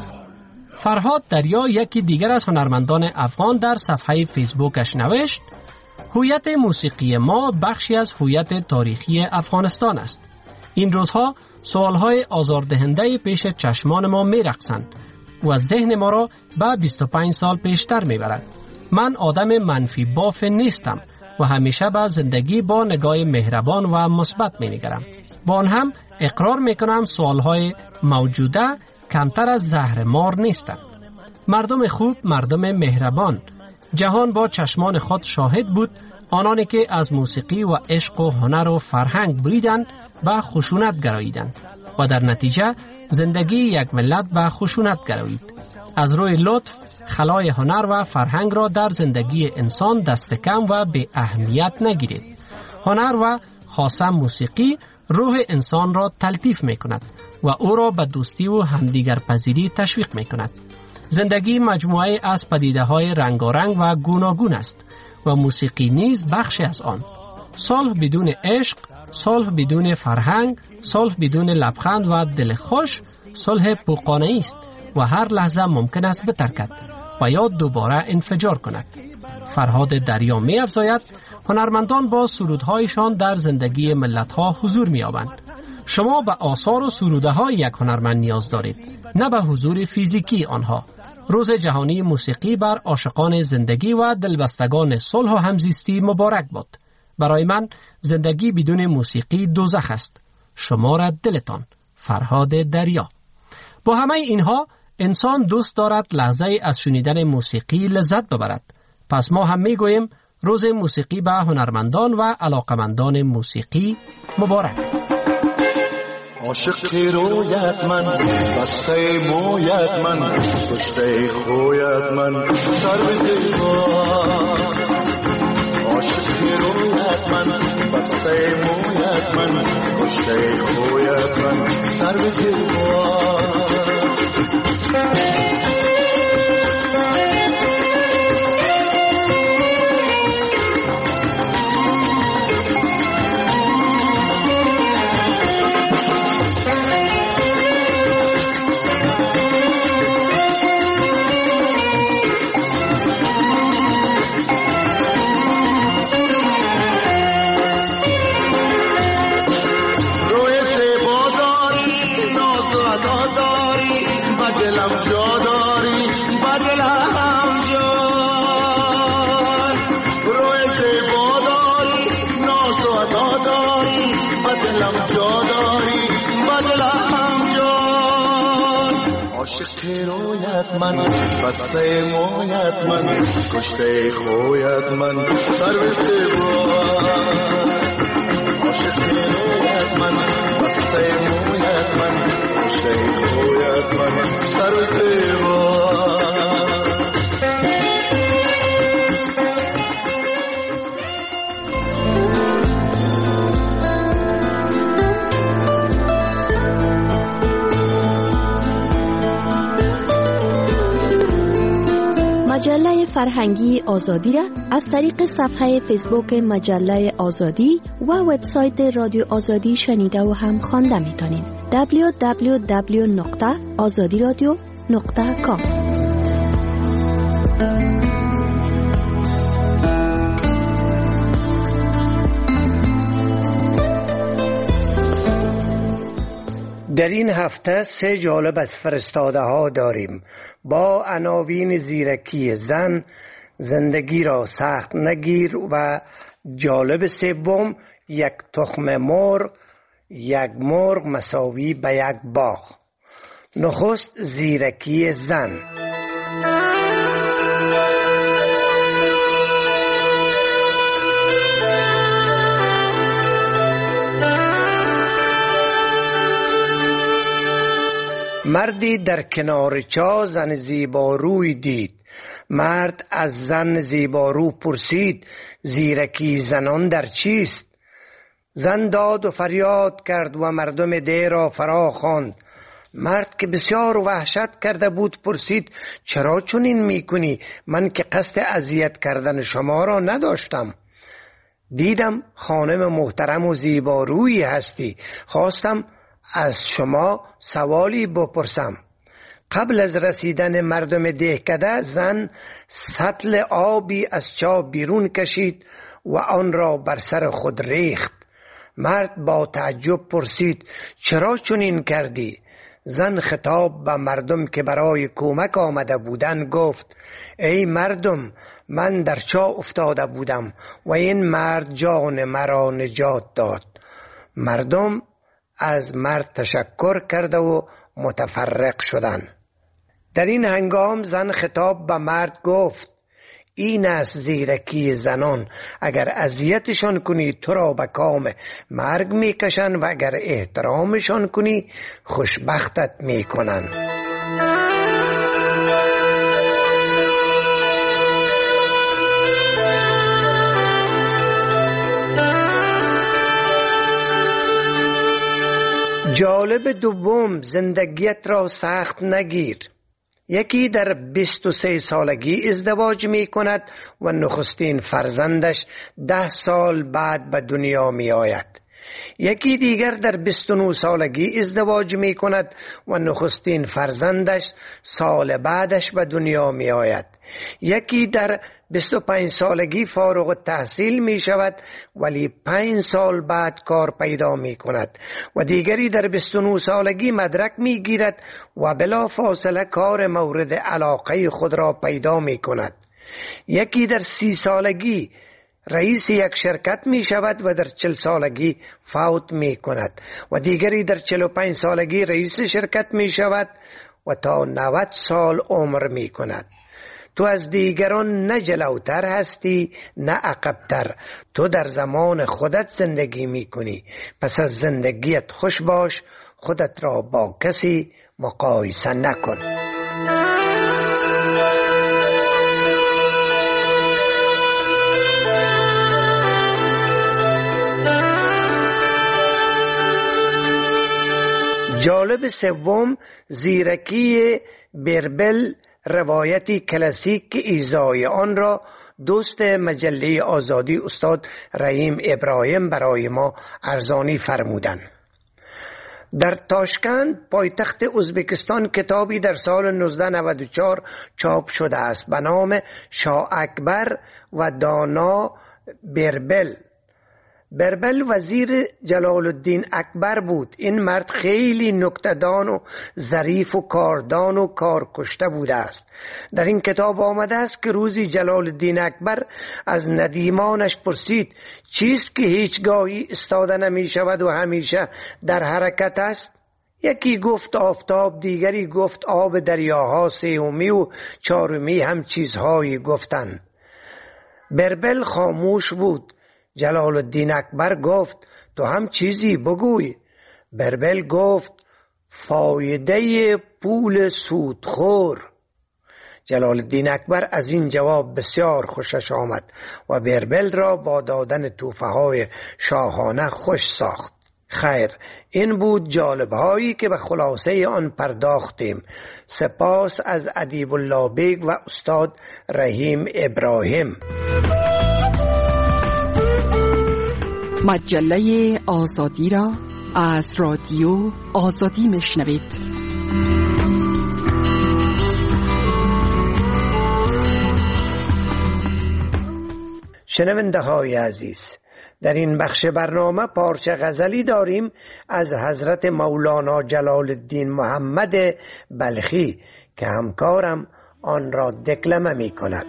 فرهاد دریا یکی دیگر از هنرمندان افغان در صفحه فیسبوکش نوشت: هویت موسیقی ما بخشی از هویت تاریخی افغانستان است. این روزها سوالهای آزاردهنده پیش چشمان ما می‌رقصند و ذهن ما را به 25 سال پیشتر می‌برد. من آدم منفی باف نیستم و همیشه به زندگی با نگاه مهربان و مثبت می‌نگرم. با آن هم اقرار می‌کنم سوالهای موجوده کمتر از زهر مار نیستند. مردم خوب، مردم مهربان. جهان با چشمان خود شاهد بود آنانی که از موسیقی و عشق و هنر و فرهنگ بریدند و خشونت گراییدند و در نتیجه زندگی یک ملت به خشونت گرایید. از روی لطف خلای هنر و فرهنگ را در زندگی انسان دست کم و به اهمیت نگیرید. هنر و خاصه موسیقی روح انسان را تلطیف می کند و او را به دوستی و همدیگر پذیری تشویق می کند. زندگی مجموعه از پدیده‌های رنگارنگ و گوناگون است و موسیقی نیز بخشی از آن. صلح بدون عشق، صلح بدون فرهنگ، صلح بدون لبخند و دل خوش، صلح پوقانه‌ای است و هر لحظه ممکن است بترکد و یا دوباره انفجار کند. فرهاد دریا می افزاید: هنرمندان با سرودهایشان در زندگی ملت‌ها حضور می‌یابند. شما به آثار و سروده‌های یک هنرمند نیاز دارید، نه به حضور فیزیکی آنها. روز جهانی موسیقی بر عاشقان زندگی و دلبستگان صلح و همزیستی مبارک باد. برای من زندگی بدون موسیقی دوزخ است. شمار دلتان. فرهاد دریا. با همه اینها انسان دوست دارد لحظه از شنیدن موسیقی لذت ببرد. پس ما هم میگوییم روز موسیقی به هنرمندان و علاقمندان موسیقی مبارک. عاشق رویت من، بسته مویت من، کشته خویت من، سر به دیوار. عاشق رویت من، بسته مویت من، کشته خویت من، سر به دیوار. من بسته مویت من، کشته خویت من، سر به دیوار. عاشق رویت من، بسته مویت من، کشته خویت من، سر به دیوار. مجله فرهنگی آزادی را از طریق صفحه فیسبوک مجله آزادی و وبسایت رادیو آزادی شنیده و هم خوانده می‌تونید. www.azadiradio.com. در این هفته 3 جالب از فرستاده ها داریم با عناوین زیرکی زن، زندگی را سخت نگیر و جالب سوم یک تخم مرغ، یک مرغ مساوی به یک باغ. نخست زیرکی زن. مردی در کنار چاه زن زیباروی دید. مرد از زن زیبارو پرسید زیرکی زنان در چیست؟ زن داد و فریاد کرد و مردم ده را فرا خواند. مرد که بسیار وحشت کرده بود پرسید چرا چنین میکنی؟ من که قصد اذیت کردن شما را نداشتم. دیدم خانم محترم و زیبارویی هستی، خواستم از شما سوالی بپرسم. قبل از رسیدن مردم دهکده زن سطل آبی از چاه بیرون کشید و آن را بر سر خود ریخت. مرد با تعجب پرسید چرا چنین کردی؟ زن خطاب به مردم که برای کمک آمده بودند گفت ای مردم، من در چاه افتاده بودم و این مرد جان مرا نجات داد. مردم از مرد تشکر کرده و متفرق شدند. در این هنگام زن خطاب به مرد گفت این است زیرکی زنان، اگر اذیتشان کنی تو را به کام مرگ میکشن و اگر احترامشان کنی خوشبختت میکنن. جالب دوم زندگیت را سخت نگیر. یکی در 23 سالگی ازدواج می کند و نخستین فرزندش 10 سال بعد به دنیا می آید. یکی دیگر در 29 سالگی ازدواج می کند و نخستین فرزندش سال بعدش به دنیا می آید. یکی در 25 سالگی فارغ التحصیل می شود ولی 5 سال بعد کار پیدا می کند و دیگری در 29 سالگی مدرک می گیرد و بلا فاصله کار مورد علاقه خود را پیدا می کند. یکی در 30 سالگی رئیس یک شرکت می شود و در 40 سالگی فوت می کند و دیگری در 45 سالگی رئیس شرکت می شود و تا 90 سال عمر می کند. تو از دیگران نه جلوتر هستی نه عقبتر. تو در زمان خودت زندگی می کنی. پس از زندگیت خوش باش، خودت را با کسی مقایسه نکن. جالب سوم زیرکی بربل، روایتی کلاسیک که ایزای آن را دوست مجله آزادی استاد رحیم ابراهیم برای ما ارزانی فرمودند. در تاشکند پایتخت ازبکستان کتابی در سال 1994 چاپ شده است به نام شاه اکبر و دانا بربل. بربل وزیر جلال الدین اکبر بود. این مرد خیلی نکته‌دان و ظریف و کاردان و کارکشته بوده است. در این کتاب آمده است که روزی جلال الدین اکبر از ندیمانش پرسید چیست که هیچگاهی استاده نمی شود و همیشه در حرکت است؟ یکی گفت آفتاب، دیگری گفت آب دریاها، سومی و چهارمی هم چیزهایی گفتند. بربل خاموش بود. جلال الدین اکبر گفت تو هم چیزی بگوی. بربل گفت فایده پول سودخور. جلال الدین اکبر از این جواب بسیار خوشش آمد و بربل را با دادن توفه های شاهانه خوش ساخت. خیر، این بود جالبهایی که به خلاصه آن پرداختیم. سپاس از ادیب الله بیگ و استاد رحیم ابراهیم. مجله آزادی را از رادیو آزادی میشنوید. شنونده های عزیز، در این بخش برنامه پارچه غزلی داریم از حضرت مولانا جلال الدین محمد بلخی که همکارم آن را دکلمه می کند.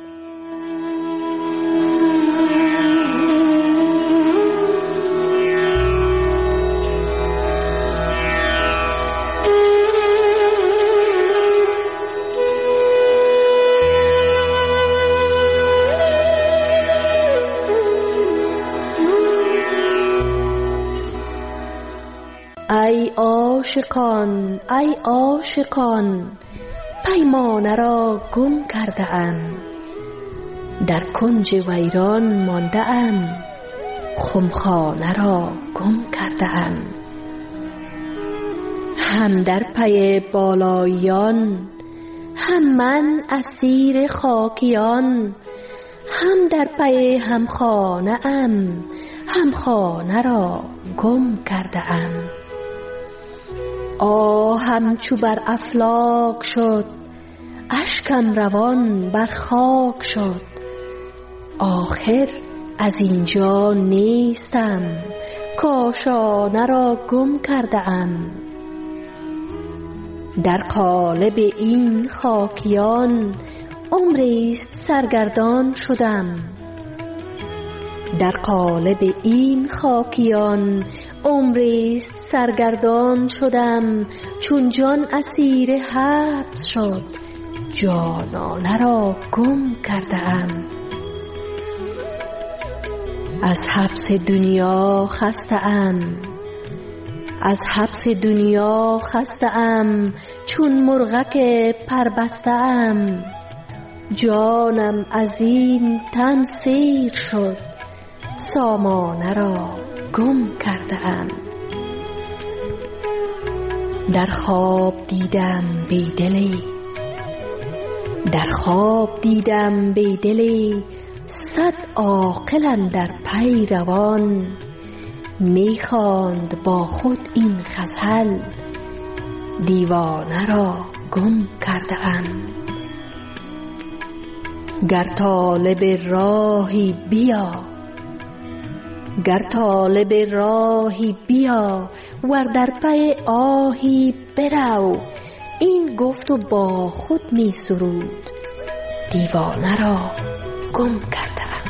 ای عاشقان، ای عاشقان، پیمانه را گم کرده ام، در کنج ویران مانده ام، خمخانه را گم کرده ام. هم در پی بالاییان، هم من اسیر خاکیان، هم در پی همخانه ام، همخانه را گم کرده ام. آهم چو بر افلاک شد، اشکم روان بر خاک شد، آخر از اینجا نیستم، کاشانه را گم کرده ام. در قالب این خاکیان عمریست سرگردان شدم، در قالب این خاکیان عمریست سرگردان شدم. چون جان اسیر حبس شد، جانانه را گم کرده ام. از حبس دنیا خسته ام، از حبس دنیا خسته ام، چون مرغک پربسته ام. جانم از این تن سیر شد، سامانه را گم کرده ام. در خواب دیدم بیدلی، در خواب دیدم بیدلی، صد عاقل اندر پی روان، میخواند با خود این غزل، دیوانه را گم کرده ام. گر طالب راهی بیا، گر طالب راهی بیا، ور در پی آهی برو، این گفت و با خود می سرود، دیوانه را گم کرده ام.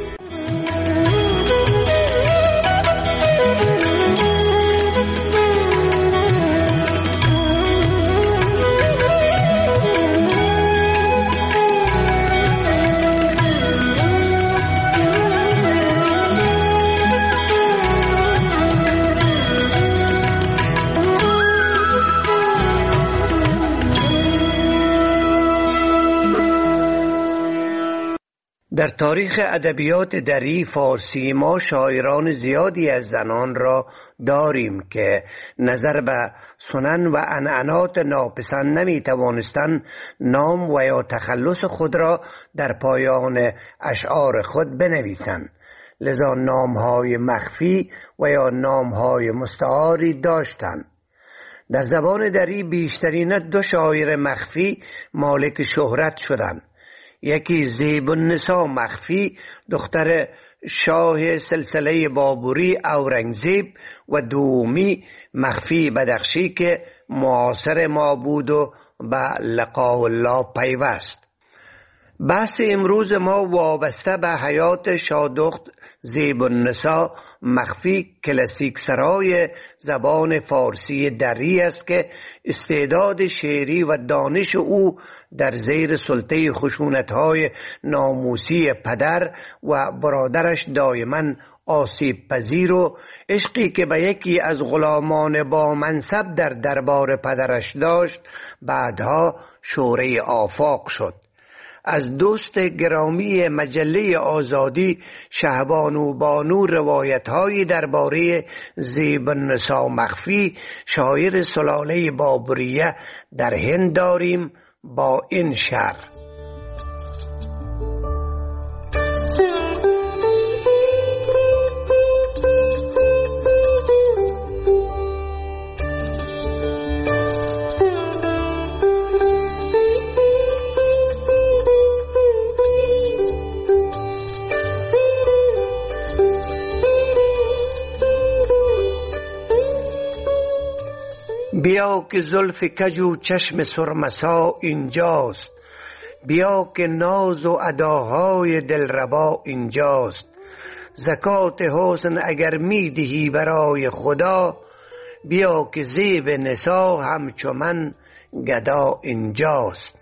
در تاریخ ادبیات دری فارسی ما شاعران زیادی از زنان را داریم که نظر به سنن و عنعنات ناپسند نمی توانستند نام و یا تخلص خود را در پایان اشعار خود بنویسند. لذا نامهای مخفی و یا نامهای مستعاری داشتند. در زبان دری بیشترین دو شاعر مخفی مالک شهرت شدند. یکی زیب النساء مخفی دختر شاه سلسله بابوری اورنگزیب و دومی مخفی بدخشی که معاصر ما بود و به لقاء الله پیوست. بحث امروز ما وابسته به حیات شادخت زیب النساء مخفی کلاسیک سرای زبان فارسی دری است که استعداد شعری و دانش او در زیر سلطه خشونت‌های ناموسی پدر و برادرش دائما آسیب پذیر و عشقی که به یکی از غلامان با منصب در دربار پدرش داشت بعدها شوره آفاق شد. از دوست گرامی مجله آزادی شهبانو بانو روایت‌هایی درباره زیب النساء مخفی شاعر سلاله بابریه در هند داریم با این شعر: بیا که زلف کج و چشم سرمسا اینجاست، بیا که ناز و اداهای دلربا اینجاست. زکات حسن اگر می دهی برای خدا، بیا که زیب نسا همچو من گدا اینجاست.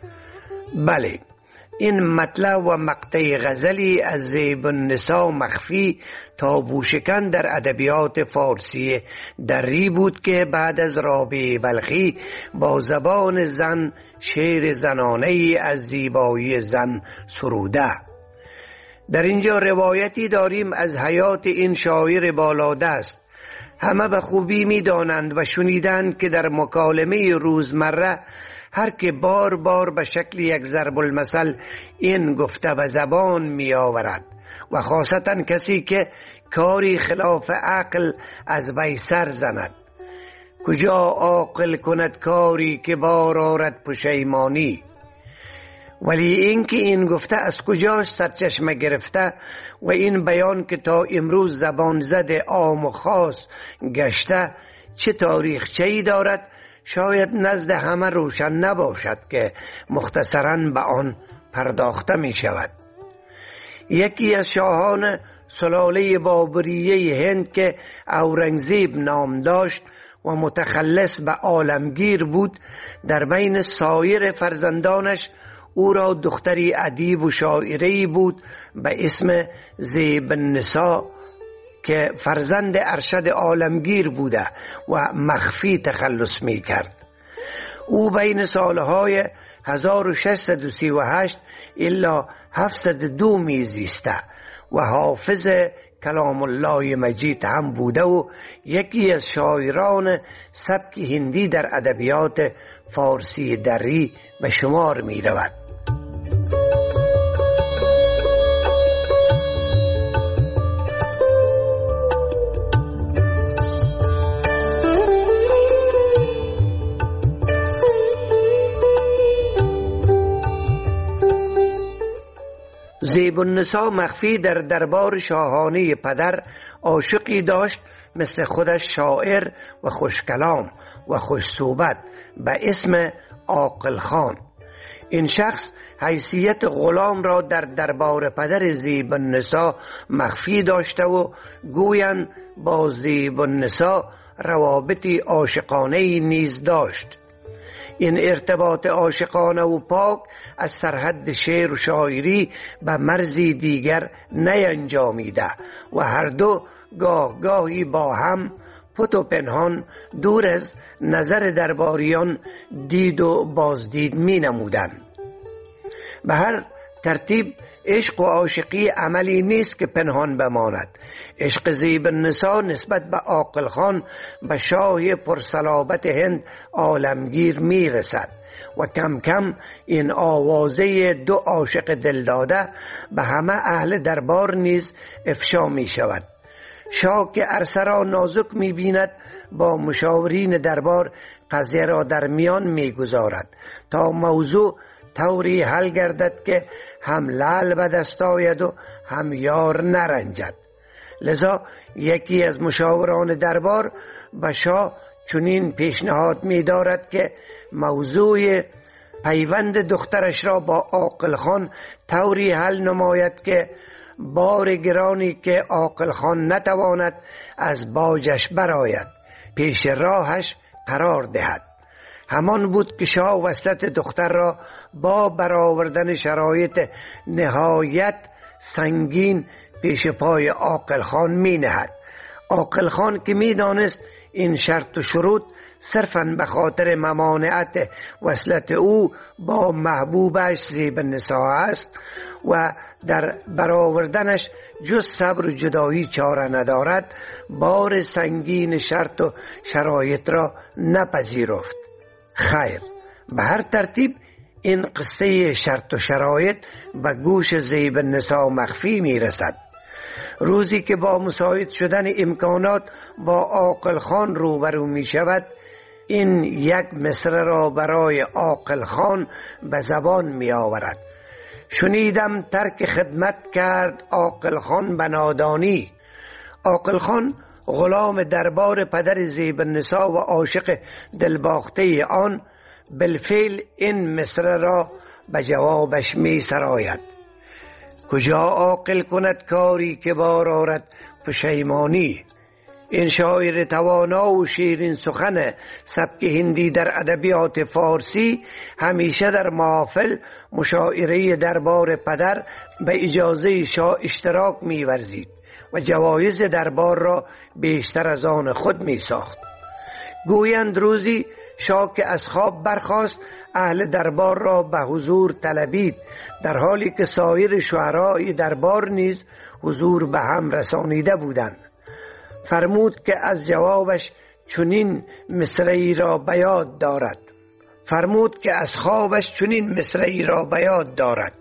بله، این مطلب و مقطع غزلی از زیب النساء مخفی تابوشکن در ادبیات فارسی دری بود که بعد از رابعه بلخی با زبان زن شعر زنانه‌ای از زیبایی زن سروده. در اینجا روایتی داریم از حیات این شاعر بالادست. همه به خوبی می دانند و شنیدند که در مکالمه روزمره هر که بار بار به شکل یک ضرب المثل این گفته به زبان می آورد و خاصتا کسی که کاری خلاف عقل از وی سر زند. کجا عاقل کند کاری که بار آرد پشیمانی. ولی این که این گفته از کجا سرچشمه گرفته و این بیان که تا امروز زبان زده عام و خاص گشته چه تاریخچه‌ای دارد شاید نزد همه روشن نباشد که مختصراً به آن پرداخته می شود. یکی از شاهان سلاله بابریه هند که اورنگزیب نام داشت و متخلص به عالمگیر بود، در بین سایر فرزندانش او را دختری ادیب و شاعری بود به اسم زیب النساء که فرزند ارشد عالمگیر بوده و مخفی تخلص می کرد. او بین سالهای 1638 الا 702 می زیسته و حافظ کلام الله مجید هم بوده و یکی از شاعران سبک هندی در ادبیات فارسی دری به شمار می رود. زیب النساء مخفی در دربار شاهانه پدر عاشقی داشت مثل خودش شاعر و خوشکلام و خوش صحبت به اسم عاقل خان. این شخص حیثیت غلام را در دربار پدر زیب النساء مخفی داشته و گویند با زیب النساء روابطی عاشقانه‌ای نیز داشت. این ارتباط عاشقانه و پاک از سرحد شعر و شاعری به مرزی دیگر نینجامیده و هر دو گاه گاهی با هم پت و پنهان دور از نظر درباریان دید و بازدید می نمودند. به هر ترتیب عشق و عاشقی عملی نیست که پنهان بماند. عشق زیب النساء نسبت به عاقل خان به شاه پرصلابت هند عالمگیر می رسد و کم کم این آوازه دو عاشق دلداده به همه اهل دربار نیز افشا می شود. شاه که عرصه را نازک می بیند با مشاورین دربار قضیه را در میان می گذارد تا موضوع طوری حل گردد که هم لعل به دست آید و هم یار نرنجد. لذا یکی از مشاوران دربار به شاه چنین پیشنهاد می دارد که موضوع پیوند دخترش را با عاقل خان طوری حل نماید که بار گرانی که عاقل خان نتواند از باجش برآید پیش راهش قرار دهد. همان بود که شاه وصلت دختر را با برآوردن شرایط نهایت سنگین پیش پای عاقل خان می نهد. عاقل خان که می دانست این شرط و شروط صرفاً به خاطر ممانعت وصلت او با محبوبش زیب النساء است و در برآوردنش جز صبر و جدایی چاره ندارد، بار سنگین شرط و شرایط را نپذیرفت. خیر، به هر ترتیب این قصه شرط و شرایط به گوش زیب النساء مخفی می رسد. روزی که با مساعد شدن امکانات با عاقل خان روبرو می شود، این یک مصرع را برای عاقل خان به زبان می آورد: شنیدم ترک خدمت کرد عاقل خان به نادانی. عاقل خان غلام دربار پدر زیب النساء و عاشق دلباخته آن بالفعل این مصرع را به جوابش می سراید: کجا عاقل کند کاری که بار آرد پشیمانی. این شاعر توانا و شیرین سخن سبک هندی در ادبیات فارسی همیشه در محافل مشاعره دربار پدر به اجازه شاه اشتراک می ورزید و جوایز دربار را بیشتر از آن خود می ساخت. گویند روزی شاه که از خواب برخاست اهل دربار را به حضور طلبید، در حالی که سایر شعرای دربار نیز حضور به هم رسانیده بودند. فرمود که از جوابش چنین مصرعی را به یاد دارد. از خوابش چنین مصرعی را به یاد دارد: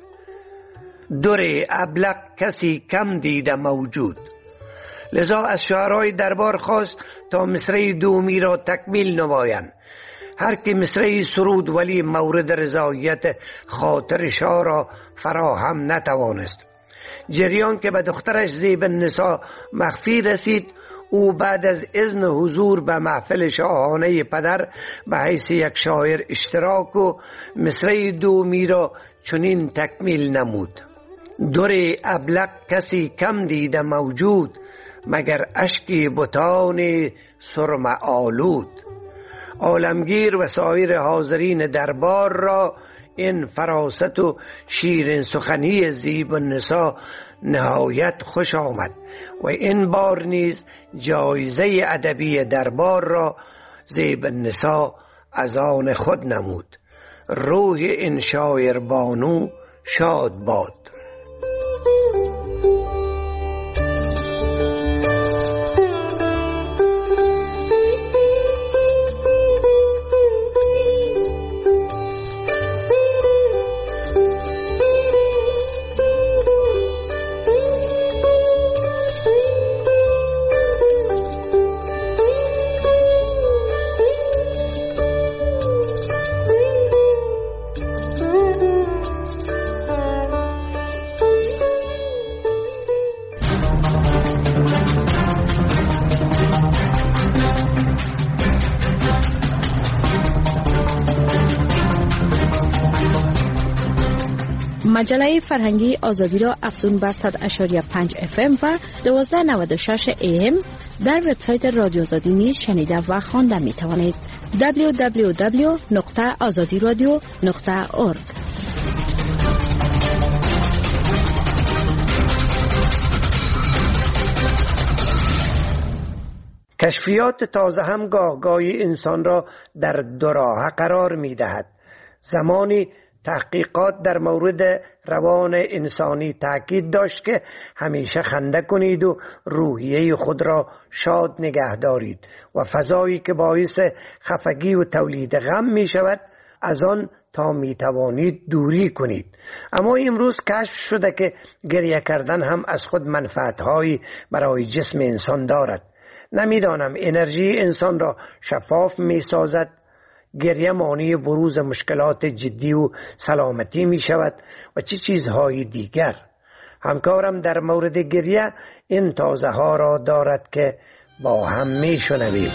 در ابلق کسی کم دیده موجود. لذا از شعرای دربار خواست تا مصرعی دومی را تکمیل نمایند. هر که مصرعی سرود ولی مورد رضایت خاطر شاه را فراهم نتوانست. جریان که به دخترش زیب النساء مخفی رسید، او بعد از اذن حضور به محفل شاهانه پدر به حیث یک شاعر اشتراک و مصرع دومی را چنین تکمیل نمود: در ابلق کسی کم دیده موجود، مگر اشکی بتان سرم آلود. عالمگیر و سایر حاضرین دربار را این فراست و شیرین سخنی زیب النساء نهایت خوش آمد و این بار نیز جایزه ادبی دربار را زیب النساء از آن خود نمود. روح این شاعر بانو شاد باد. مجله فرهنگی آزادی را افزون بر 100.5 FM و 1296 AM در وبسایت رادیو آزادی نیز شنیده و خوانده می توانید. www.azadiradio.org. کشفیات تازه هم گاهی انسان را در دوراهه قرار می دهد. زمانی تحقیقات در مورد روان انسانی تاکید داشت که همیشه خنده کنید و روحیه خود را شاد نگه دارید و فضایی که باعث خفگی و تولید غم می شود از آن تا می توانید دوری کنید. اما امروز کشف شده که گریه کردن هم از خود منفعت‌هایی برای جسم انسان دارد. نمیدانم انرژی انسان را شفاف می سازد، گریه مانع بروز مشکلات جدی و سلامتی می شود و چه چیزهای دیگر. همکارم در مورد گریه این تازه ها را دارد که با هم می شنویم.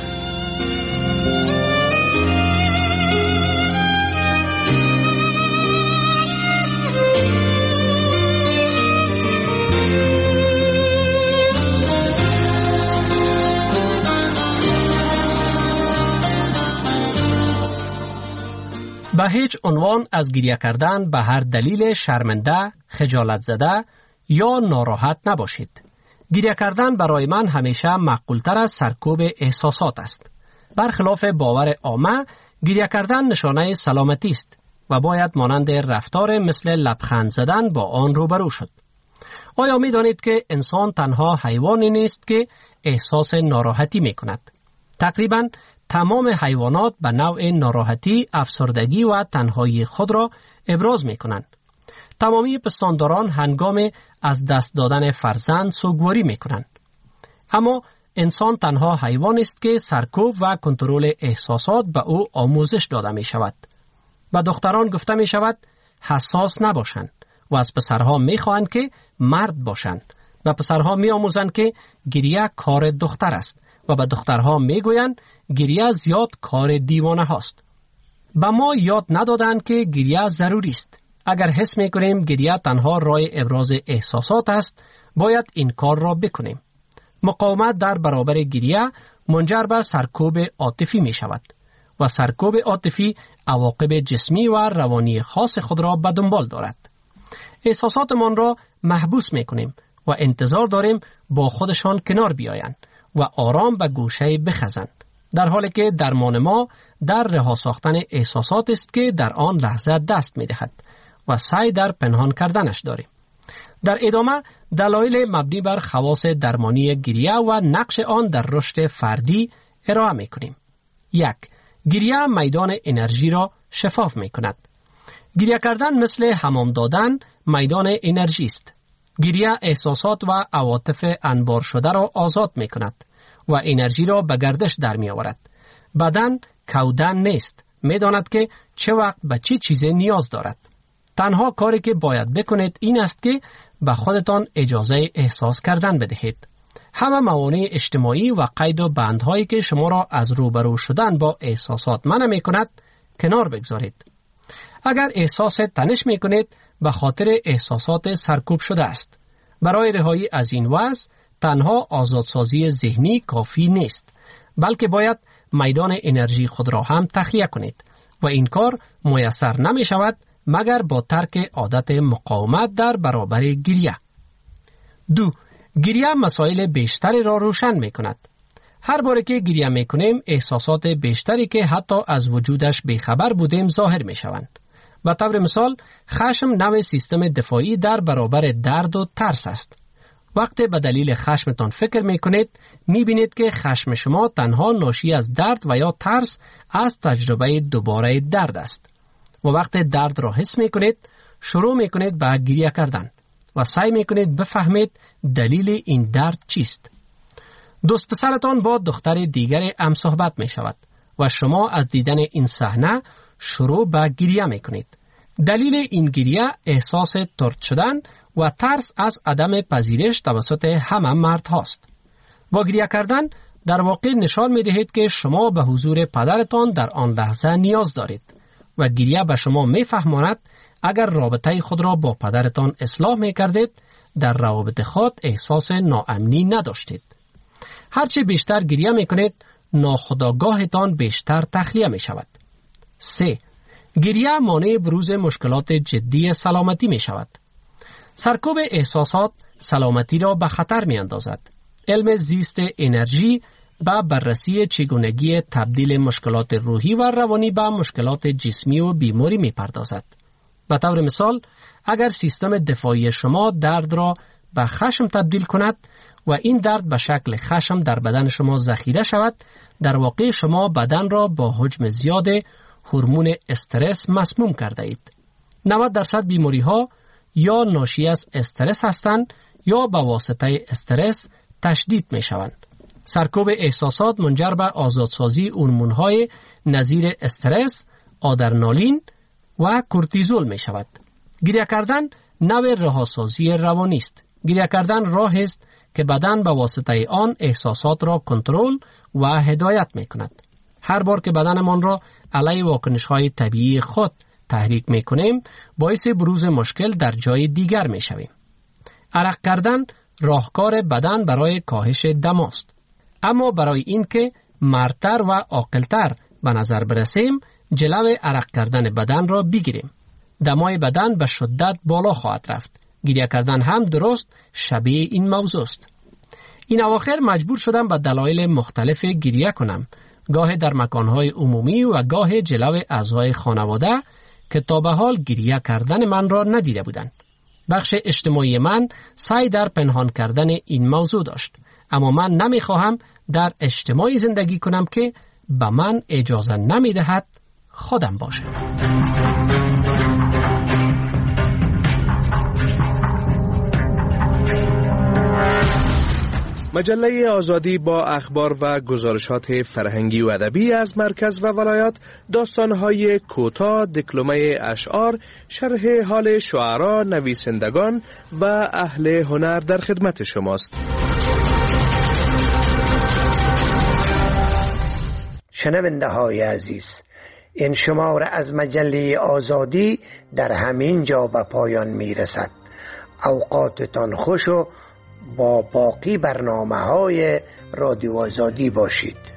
به هیچ عنوان از گریه کردن به هر دلیل شرمنده، خجالت زده یا ناراحت نباشید. گریه کردن برای من همیشه معقول‌تر از سرکوب احساسات است. برخلاف باور عامه، گریه کردن نشانه سلامتی است و باید مانند رفتار مثل لبخند زدن با آن روبرو شد. آیا می دانید که انسان تنها حیوانی نیست که احساس ناراحتی می کند؟ تقریباً تمام حیوانات به نوع ناراحتی، افسردگی و تنهایی خود را ابراز می کنند. تمامی پستانداران هنگام از دست دادن فرزند سوگواری می کنند. اما انسان تنها حیوان است که سرکوب و کنترل احساسات به او آموزش داده می شود. به دختران گفته می شود حساس نباشند و از پسرها می خواهند که مرد باشند و پسرها می آموزند که گریه کار دختر است و به دخترها می گویند گریه زیاد کار دیوانه هاست. به ما یاد ندادند که گریه ضروری است. اگر حس می کنیم گریه تنها راه ابراز احساسات است، باید این کار را بکنیم. مقاومت در برابر گریه منجر به سرکوب عاطفی می شود و سرکوب عاطفی عواقب جسمی و روانی خاص خود را به دنبال دارد. احساساتمان را محبوس می کنیم و انتظار داریم با خودشان کنار بیایند و آرام به گوشه بخزند، در حالی که درمان ما در رها ساختن احساسات است که در آن لحظه دست می دهد و سعی در پنهان کردنش داریم. در ادامه دلایل مبنی بر خواص درمانی گریه و نقش آن در رشد فردی ارائه می کنیم. 1. گریه میدان انرژی را شفاف می کند. گریه کردن مثل حمام دادن میدان انرژی است. گریه احساسات و عواطف انبار شده را آزاد می کند و انرژی را به گردش در می آورد. بدن کودن نیست، می داند که چه وقت به چه چیزی نیاز دارد. تنها کاری که باید بکنید این است که به خودتان اجازه احساس کردن بدهید. همه موانع اجتماعی و قید و بندهایی که شما را از روبرو شدن با احساسات منع می کند کنار بگذارید. اگر احساس تنش می کنید به خاطر احساسات سرکوب شده است. برای رهایی از این وضع تنها آزادسازی ذهنی کافی نیست، بلکه باید میدان انرژی خود را هم تخلیه کنید و این کار میسر نمی شود مگر با ترک عادت مقاومت در برابر گریه. 2. گریه مسائل بیشتری را روشن می کند. هر بار که گریه می کنیم احساسات بیشتری که حتی از وجودش بیخبر بودیم ظاهر می شوند. به طور مثال خشم نوع سیستم دفاعی در برابر درد و ترس است. وقتی به دلیل خشمتان فکر می کنید می بینید که خشم شما تنها ناشی از درد و یا ترس از تجربه دوباره درد است. و وقتی درد را حس می کنید شروع می کنید به گریه کردن و سعی می کنید بفهمید دلیل این درد چیست. دوست پسرتان با دختر دیگری هم صحبت می شود و شما از دیدن این صحنه شروع به گریه می کنید. دلیل این گریه احساس طرد شدن و ترس از عدم پذیرش توسط همه مرد هاست. با گریه کردن در واقع نشان می دهید که شما به حضور پدرتان در آن لحظه نیاز دارید و گریه به شما می فهماند اگر رابطه خود را با پدرتان اصلاح می کردید در روابط خود احساس ناامنی نداشتید. هرچی بیشتر گریه می کنید ناخودآگاهتان بیشتر تخلیه می شود. 3. گریه مانع بروز مشکلات جدی سلامتی می شود. سرکوب احساسات سلامتی را به خطر می اندازد. علم زیست انرژی با بررسی چگونگی تبدیل مشکلات روحی و روانی به مشکلات جسمی و بیماری می پردازد. به طور مثال اگر سیستم دفاعی شما درد را به خشم تبدیل کند و این درد به شکل خشم در بدن شما ذخیره شود، در واقع شما بدن را با حجم زیاد هورمون استرس مسموم کرده اید. 90% بیماری ها یا ناشی از استرس هستند یا به واسطه استرس تشدید می شوند. سرکوب احساسات منجر به آزادسازی هورمون های نظیر استرس، آدرنالین و کورتیزول می شود. گریه کردن نوع رهاسازی روانی است. گریه کردن راه است که بدن به واسطه آن احساسات را کنترل و هدایت می کند. هر بار که بدنمان را علیه واکنش های طبیعی خود تحریک می کنیم، باعث بروز مشکل در جای دیگر می شویم. عرق کردن راهکار بدن برای کاهش دم است. اما برای این که مردتر و عاقل‌تر به نظر برسیم، جلو عرق کردن بدن را بگیریم. دمای بدن به شدت بالا خواهد رفت. گریه کردن هم درست شبیه این موضوع است. این اواخر مجبور شدم به دلایل مختلف گریه کنم، گاه در مکانهای عمومی و گاه جلو اعضای خانواده که تا به حال گریه کردن من را ندیده بودند. بخش اجتماعی من سعی در پنهان کردن این موضوع داشت، اما من نمیخواهم در اجتماعی زندگی کنم که به من اجازه نمیدهد خودم باشم. مجله آزادی با اخبار و گزارشات فرهنگی و ادبی از مرکز و ولایات، داستان‌های کوتاه، دکلمه اشعار، شرح حال شعرا، نویسندگان و اهل هنر در خدمت شماست. شنونده های عزیز، این شماره از مجله آزادی در همین جا به پایان می رسد. اوقاتتان خوش و با باقی برنامه های رادیو آزادی باشید.